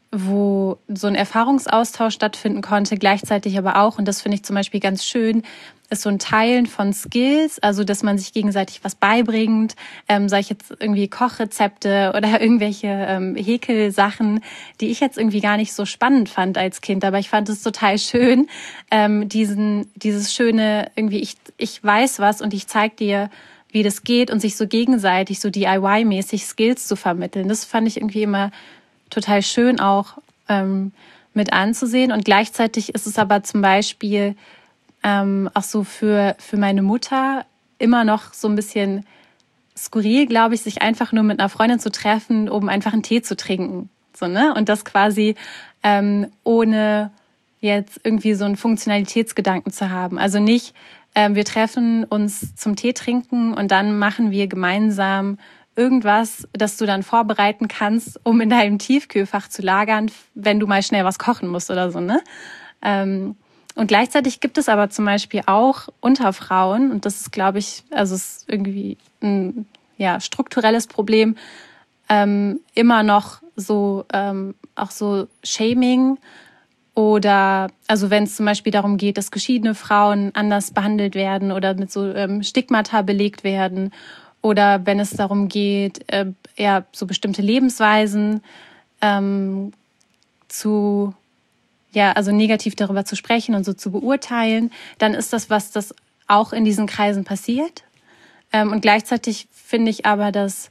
[SPEAKER 3] wo so ein Erfahrungsaustausch stattfinden konnte, gleichzeitig aber auch, und das finde ich zum Beispiel ganz schön, ist so ein Teilen von Skills, also dass man sich gegenseitig was beibringt, ähm, sei ich jetzt irgendwie Kochrezepte oder irgendwelche ähm, Häkelsachen, die ich jetzt irgendwie gar nicht so spannend fand als Kind, aber ich fand es total schön, ähm, diesen dieses schöne irgendwie, ich ich weiß was und ich zeig dir, wie das geht, und sich so gegenseitig so D I Y-mäßig Skills zu vermitteln. Das fand ich irgendwie immer total schön auch ähm, mit anzusehen. Und gleichzeitig ist es aber zum Beispiel ähm, auch so für, für meine Mutter immer noch so ein bisschen skurril, glaube ich, sich einfach nur mit einer Freundin zu treffen, um einfach einen Tee zu trinken. So, ne? Und das quasi ähm, ohne jetzt irgendwie so einen Funktionalitätsgedanken zu haben. Also nicht, ähm, wir treffen uns zum Tee trinken und dann machen wir gemeinsam irgendwas, das du dann vorbereiten kannst, um in deinem Tiefkühlfach zu lagern, wenn du mal schnell was kochen musst oder so, ne? Ähm, und gleichzeitig gibt es aber zum Beispiel auch unter Frauen, und das ist, glaube ich, also es ist irgendwie ein ja, strukturelles Problem, ähm, immer noch so, ähm, auch so Shaming oder, also wenn es zum Beispiel darum geht, dass geschiedene Frauen anders behandelt werden oder mit so ähm, Stigmata belegt werden, oder wenn es darum geht, äh, eher so bestimmte Lebensweisen ähm, zu, ja, also negativ darüber zu sprechen und so zu beurteilen, dann ist das was, das auch in diesen Kreisen passiert. Ähm, und gleichzeitig finde ich aber, dass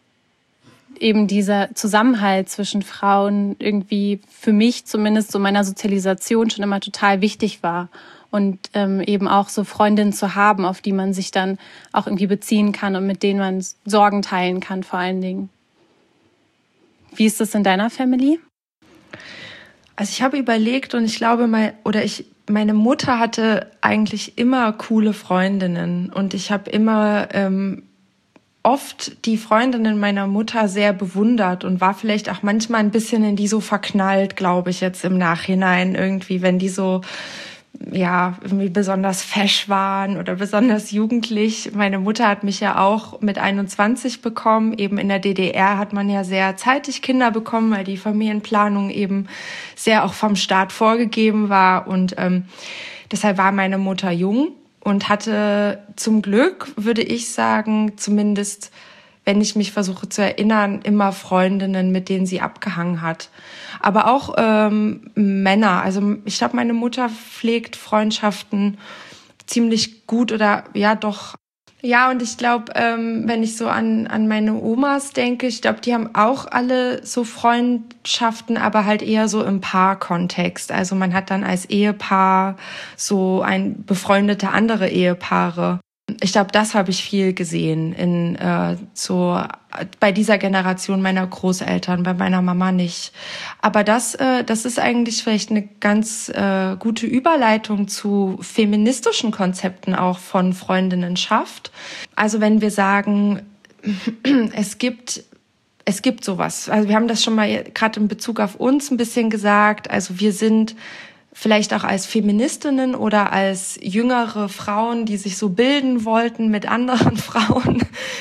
[SPEAKER 3] eben dieser Zusammenhalt zwischen Frauen irgendwie für mich zumindest so meiner Sozialisation schon immer total wichtig war. Und ähm, eben auch so Freundinnen zu haben, auf die man sich dann auch irgendwie beziehen kann und mit denen man Sorgen teilen kann vor allen Dingen. Wie ist das in deiner Family?
[SPEAKER 1] Also ich habe überlegt und ich glaube, mein, oder ich, meine Mutter hatte eigentlich immer coole Freundinnen und ich habe immer ähm, oft die Freundinnen meiner Mutter sehr bewundert und war vielleicht auch manchmal ein bisschen in die so verknallt, glaube ich, jetzt im Nachhinein irgendwie, wenn die so ja, irgendwie besonders fesch waren oder besonders jugendlich. Meine Mutter hat mich ja auch mit einundzwanzig bekommen. Eben in der D D R hat man ja sehr zeitig Kinder bekommen, weil die Familienplanung eben sehr auch vom Staat vorgegeben war. Und ähm, deshalb war meine Mutter jung und hatte zum Glück, würde ich sagen, zumindest, wenn ich mich versuche zu erinnern, immer Freundinnen, mit denen sie abgehangen hat. Aber auch ähm, Männer. Also ich glaube, meine Mutter pflegt Freundschaften ziemlich gut oder ja doch. Ja, und ich glaube, ähm, wenn ich so an an meine Omas denke, ich glaube, die haben auch alle so Freundschaften, aber halt eher so im Paarkontext. Also man hat dann als Ehepaar so ein befreundete andere Ehepaare. Ich glaube, das habe ich viel gesehen in äh, so bei dieser Generation meiner Großeltern, bei meiner Mama nicht. Aber das, äh, das ist eigentlich vielleicht eine ganz äh, gute Überleitung zu feministischen Konzepten auch von Freundinnenschaft. Also wenn wir sagen, es gibt es gibt sowas. Also wir haben das schon mal gerade in Bezug auf uns ein bisschen gesagt. Also wir sind vielleicht auch als Feministinnen oder als jüngere Frauen, die sich so bilden wollten mit anderen Frauen.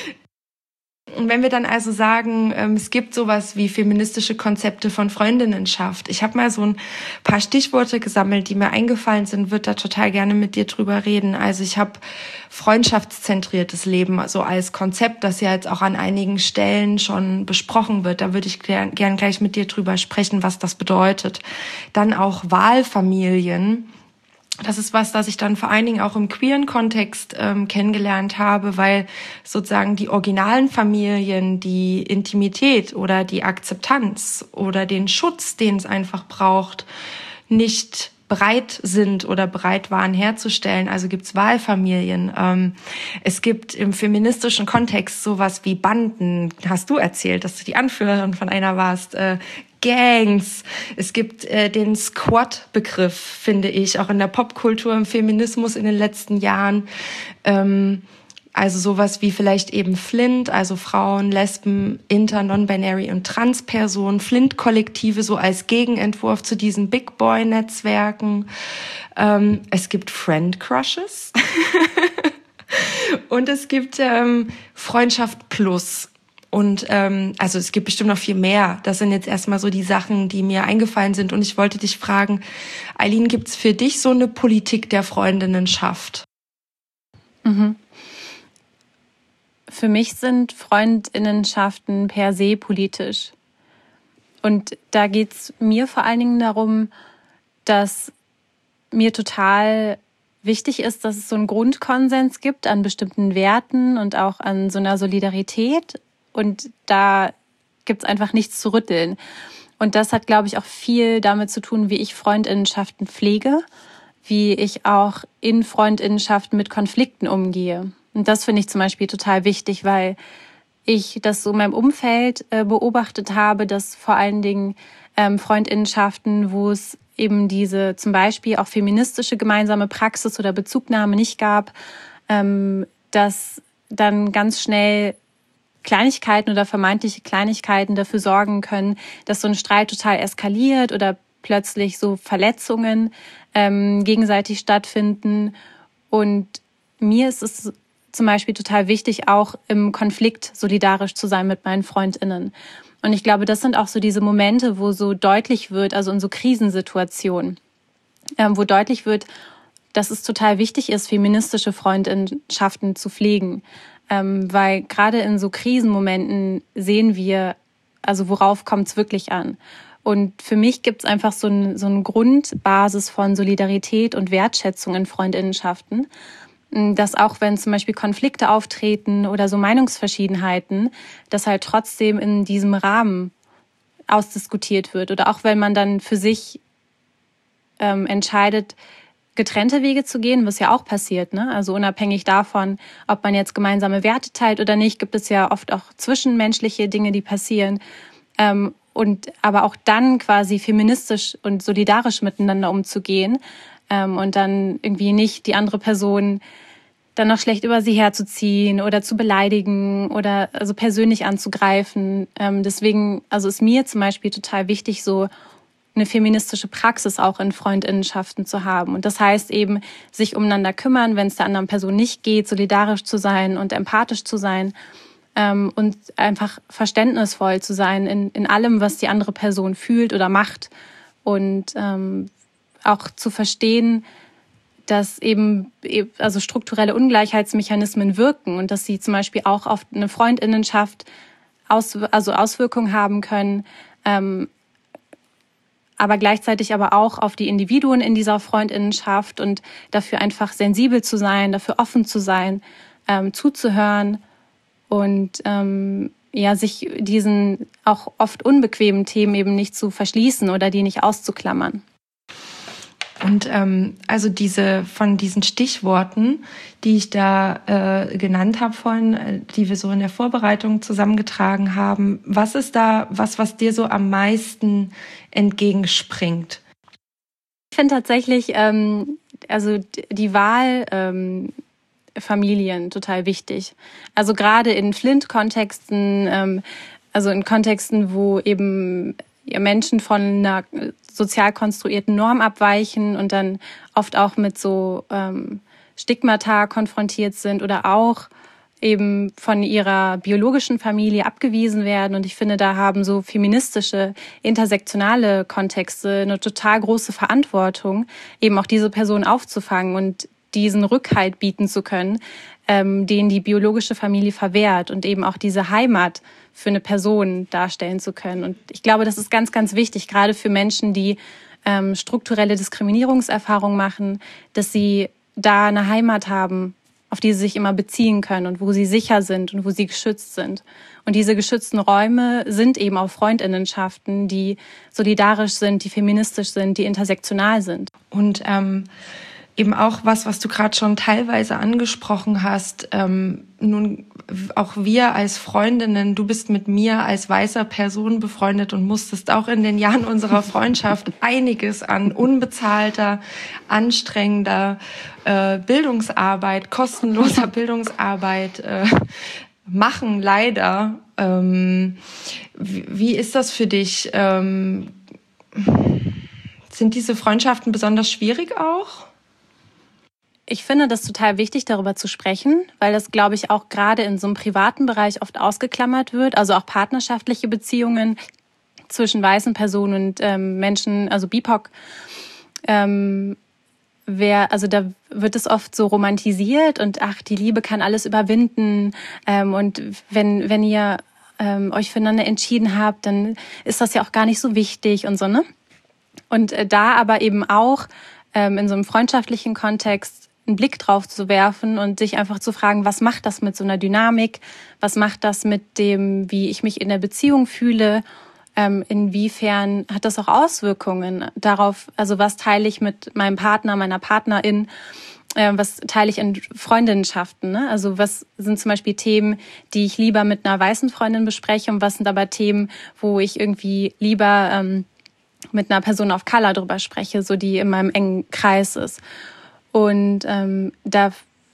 [SPEAKER 1] Und wenn wir dann also sagen, es gibt sowas wie feministische Konzepte von Freundinnenschaft. Ich habe mal so ein paar Stichworte gesammelt, die mir eingefallen sind, würde da total gerne mit dir drüber reden. Also ich habe freundschaftszentriertes Leben, so als Konzept, das ja jetzt auch an einigen Stellen schon besprochen wird. Da würde ich gern, gern gleich mit dir drüber sprechen, was das bedeutet. Dann auch Wahlfamilien. Das ist was, das ich dann vor allen Dingen auch im queeren Kontext ähm, kennengelernt habe, weil sozusagen die originalen Familien die Intimität oder die Akzeptanz oder den Schutz, den es einfach braucht, nicht bereit sind oder bereit waren herzustellen. Also gibt's Wahlfamilien. Ähm, es gibt im feministischen Kontext sowas wie Banden. Hast du erzählt, dass du die Anführerin von einer warst? Äh, Gangs. Es gibt äh, den Squad-Begriff, finde ich, auch in der Popkultur, im Feminismus in den letzten Jahren. Ähm, also sowas wie vielleicht eben Flint, also Frauen, Lesben, Inter, Non-Binary und Trans-Personen, Flint-Kollektive so als Gegenentwurf zu diesen Big-Boy-Netzwerken. Ähm, es gibt Friend-Crushes und es gibt ähm, Freundschaft Plus. Und ähm, also es gibt bestimmt noch viel mehr. Das sind jetzt erstmal so die Sachen, die mir eingefallen sind. Und ich wollte dich fragen, Eileen, gibt's für dich so eine Politik der Freundinnenschaft?
[SPEAKER 3] Mhm. Für mich sind Freundinnenschaften per se politisch. Und da geht's mir vor allen Dingen darum, dass mir total wichtig ist, dass es so einen Grundkonsens gibt an bestimmten Werten und auch an so einer Solidarität. Und da gibt's einfach nichts zu rütteln. Und das hat, glaube ich, auch viel damit zu tun, wie ich Freundinnenschaften pflege, wie ich auch in Freundinnenschaften mit Konflikten umgehe. Und das finde ich zum Beispiel total wichtig, weil ich das so in meinem Umfeld äh, beobachtet habe, dass vor allen Dingen ähm, Freundinnenschaften, wo es eben diese zum Beispiel auch feministische gemeinsame Praxis oder Bezugnahme nicht gab, ähm, dass dann ganz schnell Kleinigkeiten oder vermeintliche Kleinigkeiten dafür sorgen können, dass so ein Streit total eskaliert oder plötzlich so Verletzungen ähm, gegenseitig stattfinden. Und mir ist es zum Beispiel total wichtig, auch im Konflikt solidarisch zu sein mit meinen FreundInnen. Und ich glaube, das sind auch so diese Momente, wo so deutlich wird, also in so Krisensituationen, ähm, wo deutlich wird, dass es total wichtig ist, feministische Freundschaften zu pflegen. Ähm, weil gerade in so Krisenmomenten sehen wir, also worauf kommt es wirklich an. Und für mich gibt es einfach so, ein, so eine Grundbasis von Solidarität und Wertschätzung in Freundinnenschaften, dass auch wenn zum Beispiel Konflikte auftreten oder so Meinungsverschiedenheiten, dass halt trotzdem in diesem Rahmen ausdiskutiert wird. Oder auch wenn man dann für sich ähm, entscheidet, getrennte Wege zu gehen, was ja auch passiert, ne? Also unabhängig davon, ob man jetzt gemeinsame Werte teilt oder nicht, gibt es ja oft auch zwischenmenschliche Dinge, die passieren. Ähm, und aber auch dann quasi feministisch und solidarisch miteinander umzugehen ähm, und dann irgendwie nicht die andere Person dann noch schlecht über sie herzuziehen oder zu beleidigen oder also persönlich anzugreifen. Ähm, deswegen, also ist mir zum Beispiel total wichtig, so eine feministische Praxis auch in Freundinnenschaften zu haben. Und das heißt eben, sich umeinander kümmern, wenn es der anderen Person nicht geht, solidarisch zu sein und empathisch zu sein ähm, und einfach verständnisvoll zu sein in, in allem, was die andere Person fühlt oder macht. Und ähm, auch zu verstehen, dass eben also strukturelle Ungleichheitsmechanismen wirken und dass sie zum Beispiel auch auf eine Freundinnenschaft aus, also Auswirkungen haben können, ähm, aber gleichzeitig aber auch auf die Individuen in dieser Freundinnenschaft und dafür einfach sensibel zu sein, dafür offen zu sein, ähm, zuzuhören und ähm, ja sich diesen auch oft unbequemen Themen eben nicht zu verschließen oder die nicht auszuklammern.
[SPEAKER 1] Und ähm, also diese von diesen Stichworten, die ich da äh, genannt habe vorhin, äh, die wir so in der Vorbereitung zusammengetragen haben, was ist da was, was dir so am meisten entgegenspringt?
[SPEAKER 3] Ich finde tatsächlich ähm, also die Wahl ähm, Familien total wichtig. Also gerade in Flint-Kontexten, ähm, also in Kontexten, wo eben ja, Menschen von einer sozial konstruierten Norm abweichen und dann oft auch mit so ähm, Stigmata konfrontiert sind oder auch eben von ihrer biologischen Familie abgewiesen werden. Und ich finde, da haben so feministische, intersektionale Kontexte eine total große Verantwortung, eben auch diese Person aufzufangen und diesen Rückhalt bieten zu können, ähm, den die biologische Familie verwehrt und eben auch diese Heimat für eine Person darstellen zu können. Und ich glaube, das ist ganz, ganz wichtig, gerade für Menschen, die ähm, strukturelle Diskriminierungserfahrungen machen, dass sie da eine Heimat haben, auf die sie sich immer beziehen können und wo sie sicher sind und wo sie geschützt sind. Und diese geschützten Räume sind eben auch Freundinnenschaften, die solidarisch sind, die feministisch sind, die intersektional sind.
[SPEAKER 1] Und ähm eben auch was, was du gerade schon teilweise angesprochen hast. Ähm, nun, auch wir als Freundinnen, du bist mit mir als weißer Person befreundet und musstest auch in den Jahren unserer Freundschaft einiges an unbezahlter, anstrengender äh, Bildungsarbeit, kostenloser Bildungsarbeit äh, machen, leider. Ähm, wie, wie ist das für dich? Ähm, sind diese Freundschaften besonders schwierig auch?
[SPEAKER 3] ich finde das total wichtig, darüber zu sprechen, weil das, glaube ich, auch gerade in so einem privaten Bereich oft ausgeklammert wird. Also auch partnerschaftliche Beziehungen zwischen weißen Personen und ähm, Menschen, also B I P O C. Ähm, wer, also da wird es oft so romantisiert und ach, die Liebe kann alles überwinden. Ähm, und wenn wenn ihr ähm, euch füreinander entschieden habt, dann ist das ja auch gar nicht so wichtig und so, ne? Und äh, da aber eben auch ähm, in so einem freundschaftlichen Kontext einen Blick drauf zu werfen und sich einfach zu fragen, was macht das mit so einer Dynamik? Was macht das mit dem, wie ich mich in der Beziehung fühle? Ähm, inwiefern hat das auch Auswirkungen darauf, also was teile ich mit meinem Partner, meiner Partnerin, äh, was teile ich in Freundinnenschaften, ne? Also was sind zum Beispiel Themen, die ich lieber mit einer weißen Freundin bespreche und was sind aber Themen, wo ich irgendwie lieber ähm, mit einer Person of Color drüber spreche, so die in meinem engen Kreis ist. Und ähm, da,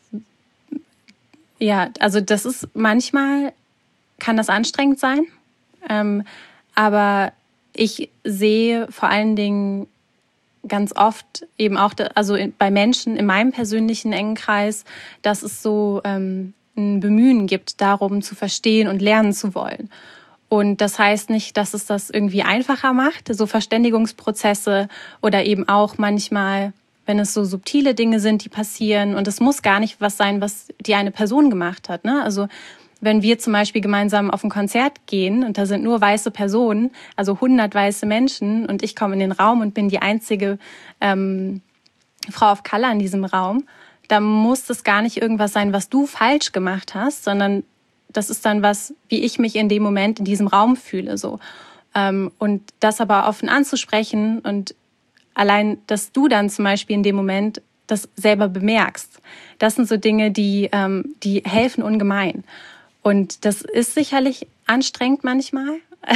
[SPEAKER 3] ja, also das ist manchmal, kann das anstrengend sein, ähm, aber ich sehe vor allen Dingen ganz oft eben auch, also bei Menschen in meinem persönlichen engen Kreis, dass es so ähm, ein Bemühen gibt, darum zu verstehen und lernen zu wollen. Und das heißt nicht, dass es das irgendwie einfacher macht, so Verständigungsprozesse oder eben auch manchmal, wenn es so subtile Dinge sind, die passieren. Und es muss gar nicht was sein, was die eine Person gemacht hat, ne? Also wenn wir zum Beispiel gemeinsam auf ein Konzert gehen und da sind nur weiße Personen, also hundert weiße Menschen und ich komme in den Raum und bin die einzige ähm, Frau of Color in diesem Raum, da muss das gar nicht irgendwas sein, was du falsch gemacht hast, sondern das ist dann was, wie ich mich in dem Moment in diesem Raum fühle, so. Ähm, und das aber offen anzusprechen und allein, dass du dann zum Beispiel in dem Moment das selber bemerkst, das sind so Dinge, die ähm, die helfen ungemein. Und das ist sicherlich anstrengend manchmal.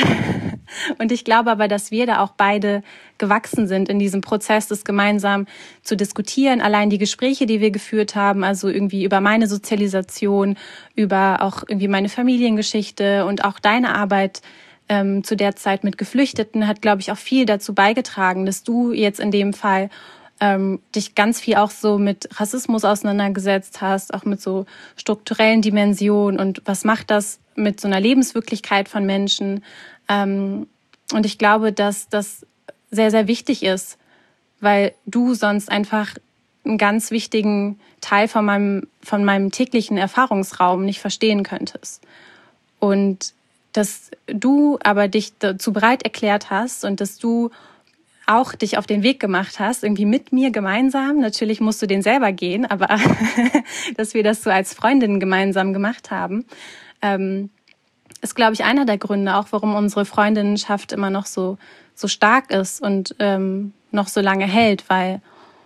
[SPEAKER 3] Und ich glaube aber, dass wir da auch beide gewachsen sind in diesem Prozess, das gemeinsam zu diskutieren. Allein die Gespräche, die wir geführt haben, also irgendwie über meine Sozialisation, über auch irgendwie meine Familiengeschichte und auch deine Arbeit ähm, zu der Zeit mit Geflüchteten, hat, glaube ich, auch viel dazu beigetragen, dass du jetzt in dem Fall ähm, dich ganz viel auch so mit Rassismus auseinandergesetzt hast, auch mit so strukturellen Dimensionen und was macht das mit so einer Lebenswirklichkeit von Menschen. Ähm, und ich glaube, dass das sehr, sehr wichtig ist, weil du sonst einfach einen ganz wichtigen Teil von meinem, von meinem täglichen Erfahrungsraum nicht verstehen könntest. Und dass du aber dich dazu bereit erklärt hast und dass du auch dich auf den Weg gemacht hast, irgendwie mit mir gemeinsam. Natürlich musst du den selber gehen, aber dass wir das so als Freundinnen gemeinsam gemacht haben, ähm, ist, glaube ich, einer der Gründe auch, warum unsere Freundinnenschaft immer noch so so stark ist und ähm, noch so lange hält, weil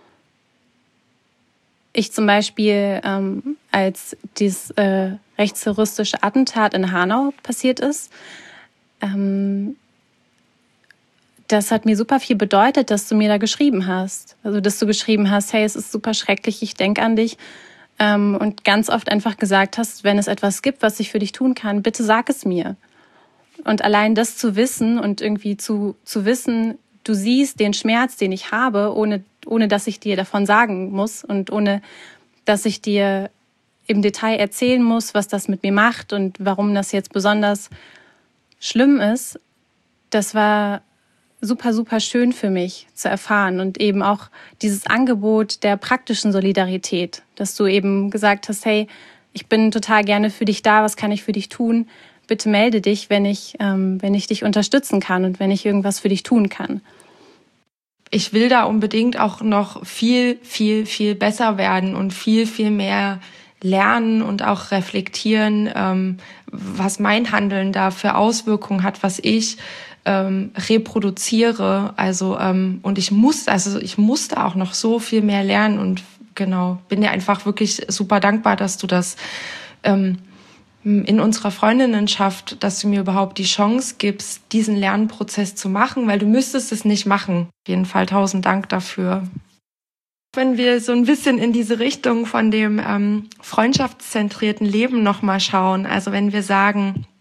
[SPEAKER 3] ich zum Beispiel, ähm, als dieses äh, rechtsterroristische Attentat in Hanau passiert ist, ähm, das hat mir super viel bedeutet, dass du mir da geschrieben hast. Also, dass du geschrieben hast, hey, es ist super schrecklich, ich denke an dich. Ähm, und ganz oft einfach gesagt hast, wenn es etwas gibt, was ich für dich tun kann, bitte sag es mir. Und allein das zu wissen und irgendwie zu, zu wissen, du siehst den Schmerz, den ich habe, ohne, ohne dass ich dir davon sagen muss und ohne, dass ich dir im Detail erzählen muss, was das mit mir macht und warum das jetzt besonders schlimm ist, das war super, super schön für mich zu erfahren und eben auch dieses Angebot der praktischen Solidarität, dass du eben gesagt hast, hey, ich bin total gerne für dich da, was kann ich für dich tun? Bitte melde dich, wenn ich, ähm, wenn ich dich unterstützen kann und wenn ich irgendwas für dich tun kann.
[SPEAKER 1] Ich will da unbedingt auch noch viel, viel, viel besser werden und viel, viel mehr lernen und auch reflektieren, ähm, was mein Handeln da für Auswirkungen hat, was ich ähm, reproduziere. Also ähm, und ich muss, also ich musste auch noch so viel mehr lernen und genau, bin dir einfach wirklich super dankbar, dass du das ähm, in unserer Freundinnenschaft, dass du mir überhaupt die Chance gibst, diesen Lernprozess zu machen, weil du müsstest es nicht machen. Auf jeden Fall tausend Dank dafür. Wenn wir so ein bisschen in diese Richtung von dem ähm, freundschaftszentrierten Leben nochmal schauen, also wenn wir sagen,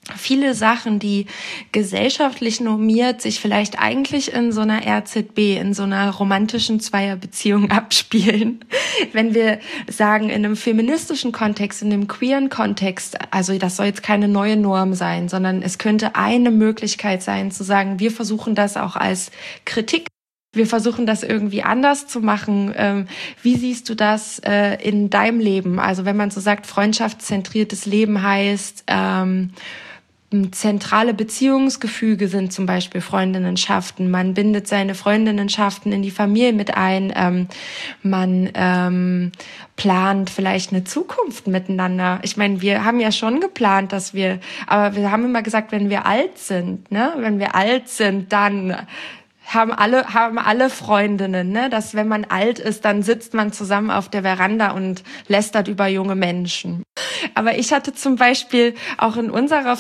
[SPEAKER 1] viele Sachen, die gesellschaftlich normiert sich vielleicht eigentlich in so einer R Z B, in so einer romantischen Zweierbeziehung abspielen. Wenn wir sagen, in einem feministischen Kontext, in einem queeren Kontext, also das soll jetzt keine neue Norm sein, sondern es könnte eine Möglichkeit sein, zu sagen, wir versuchen das auch als Kritik. Wir versuchen das irgendwie anders zu machen. Ähm, wie siehst du das äh, in deinem Leben? Also wenn man so sagt, freundschaftszentriertes Leben heißt, ähm, zentrale Beziehungsgefüge sind zum Beispiel Freundinnenschaften. Man bindet seine Freundinnenschaften in die Familie mit ein. Ähm, man ähm, plant vielleicht eine Zukunft miteinander. Ich meine, wir haben ja schon geplant, dass wir, aber wir haben immer gesagt, wenn wir alt sind, ne, wenn wir alt sind, dann haben alle, haben alle Freundinnen, ne, dass wenn man alt ist, dann sitzt man zusammen auf der Veranda und lästert über junge Menschen. Aber ich hatte zum Beispiel auch in unserer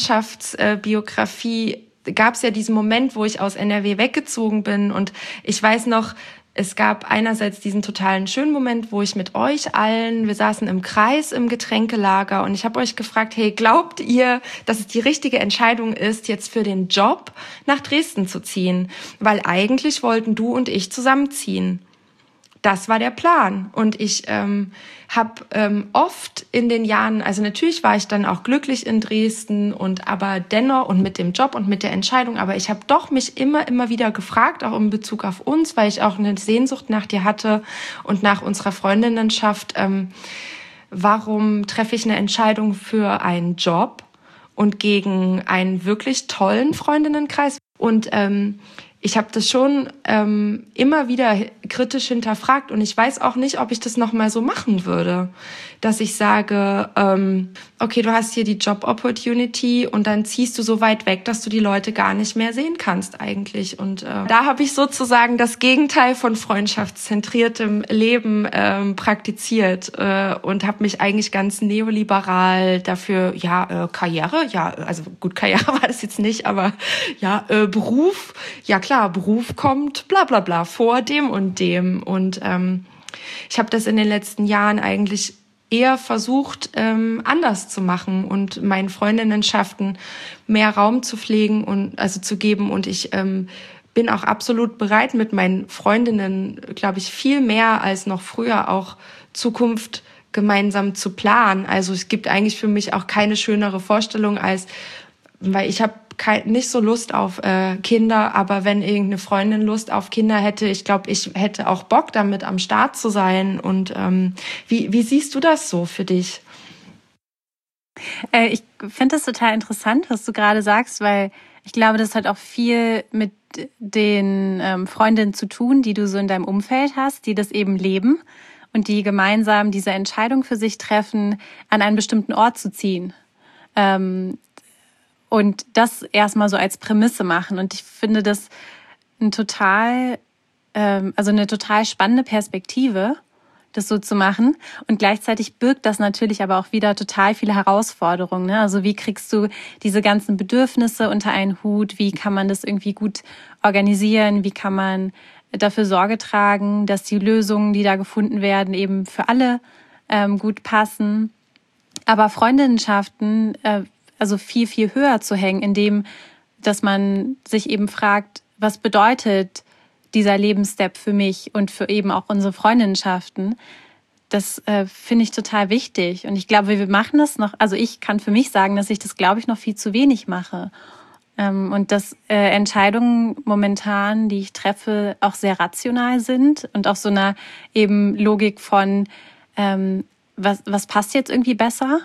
[SPEAKER 1] Freundschaftsbiografie, gab es ja diesen Moment, wo ich aus N R W weggezogen bin. Und ich weiß noch, es gab einerseits diesen totalen schönen Moment, wo ich mit euch allen, wir saßen im Kreis im Getränkelager und ich habe euch gefragt, hey, glaubt ihr, dass es die richtige Entscheidung ist, jetzt für den Job nach Dresden zu ziehen? Weil eigentlich wollten du und ich zusammenziehen. Das war der Plan. Und ich ähm, habe ähm, oft in den Jahren, also natürlich war ich dann auch glücklich in Dresden und aber dennoch und mit dem Job und mit der Entscheidung, aber ich habe doch mich immer, immer wieder gefragt, auch in Bezug auf uns, weil ich auch eine Sehnsucht nach dir hatte und nach unserer Freundinnenschaft, ähm, warum treffe ich eine Entscheidung für einen Job und gegen einen wirklich tollen Freundinnenkreis? Und ähm, ich habe das schon ähm, immer wieder kritisch hinterfragt und ich weiß auch nicht, ob ich das nochmal so machen würde, dass ich sage, ähm, okay, du hast hier die Job-Opportunity und dann ziehst du so weit weg, dass du die Leute gar nicht mehr sehen kannst eigentlich. Und äh, da habe ich sozusagen das Gegenteil von freundschaftszentriertem Leben ähm, praktiziert äh, und habe mich eigentlich ganz neoliberal dafür, ja, äh, Karriere, ja, also gut, Karriere war das jetzt nicht, aber ja, äh, Beruf, ja klar, Beruf kommt bla bla bla vor dem und dem. Und ähm, ich habe das in den letzten Jahren eigentlich eher versucht, ähm, anders zu machen und meinen Freundinnenschaften mehr Raum zu pflegen und also zu geben. Und ich ähm, bin auch absolut bereit, mit meinen Freundinnen, glaube ich, viel mehr als noch früher auch Zukunft gemeinsam zu planen. Also es gibt eigentlich für mich auch keine schönere Vorstellung als, weil ich habe nicht so Lust auf äh, Kinder, aber wenn irgendeine Freundin Lust auf Kinder hätte, ich glaube, ich hätte auch Bock, damit am Start zu sein. Und ähm, wie, wie siehst du das so für dich?
[SPEAKER 3] Äh, ich finde das total interessant, was du gerade sagst, weil ich glaube, das hat auch viel mit den ähm, Freundinnen zu tun, die du so in deinem Umfeld hast, die das eben leben und die gemeinsam diese Entscheidung für sich treffen, an einen bestimmten Ort zu ziehen. Ähm, Und das erstmal so als Prämisse machen. Und ich finde das ein total, ähm, also eine total spannende Perspektive, das so zu machen. Und gleichzeitig birgt das natürlich aber auch wieder total viele Herausforderungen. Ne? Also wie kriegst du diese ganzen Bedürfnisse unter einen Hut? Wie kann man das irgendwie gut organisieren? Wie kann man dafür Sorge tragen, dass die Lösungen, die da gefunden werden, eben für alle ähm, gut passen? Aber Freundinnenschaften, äh, also viel, viel höher zu hängen, indem, dass man sich eben fragt, was bedeutet dieser Lebensstep für mich und für eben auch unsere Freundinnenschaften. Das äh, finde ich total wichtig. Und ich glaube, wir machen das noch, also ich kann für mich sagen, dass ich das, glaube ich, noch viel zu wenig mache. Ähm, und dass äh, Entscheidungen momentan, die ich treffe, auch sehr rational sind und auch so einer eben Logik von, ähm, was, was passt jetzt irgendwie besser?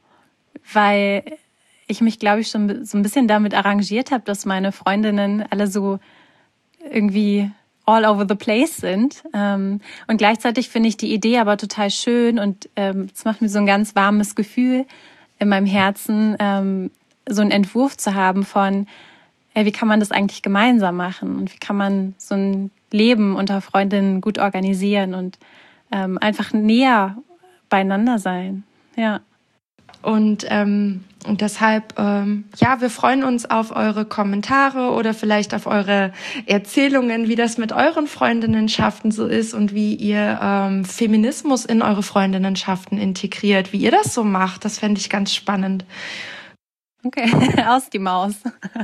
[SPEAKER 3] Weil ich mich, glaube ich, schon so ein bisschen damit arrangiert habe, dass meine Freundinnen alle so irgendwie all over the place sind. Und gleichzeitig finde ich die Idee aber total schön und es macht mir so ein ganz warmes Gefühl in meinem Herzen, so einen Entwurf zu haben von, wie kann man das eigentlich gemeinsam machen und wie kann man so ein Leben unter Freundinnen gut organisieren und einfach näher beieinander sein. Ja.
[SPEAKER 1] Und, ähm, und deshalb, ähm, ja, wir freuen uns auf eure Kommentare oder vielleicht auf eure Erzählungen, wie das mit euren Freundinnenschaften so ist und wie ihr ähm, Feminismus in eure Freundinnenschaften integriert, wie ihr das so macht. Das fände ich ganz spannend.
[SPEAKER 3] Okay, aus die Maus.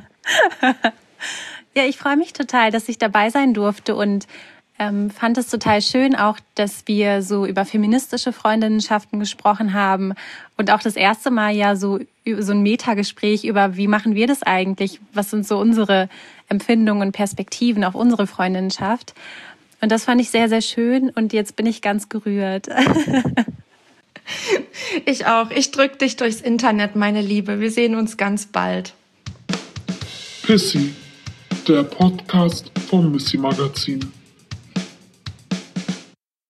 [SPEAKER 3] Ja, ich freue mich total, dass ich dabei sein durfte und ähm, fand es total schön auch, dass wir so über feministische Freundinnenschaften gesprochen haben und auch das erste Mal ja so, so ein Metagespräch über, wie machen wir das eigentlich? Was sind so unsere Empfindungen und Perspektiven auf unsere Freundinnenschaft? Und das fand ich sehr, sehr schön und jetzt bin ich ganz gerührt.
[SPEAKER 1] Ich auch. Ich drück dich durchs Internet, meine Liebe. Wir sehen uns ganz bald.
[SPEAKER 2] Pissy, der Podcast vom Missy Magazin.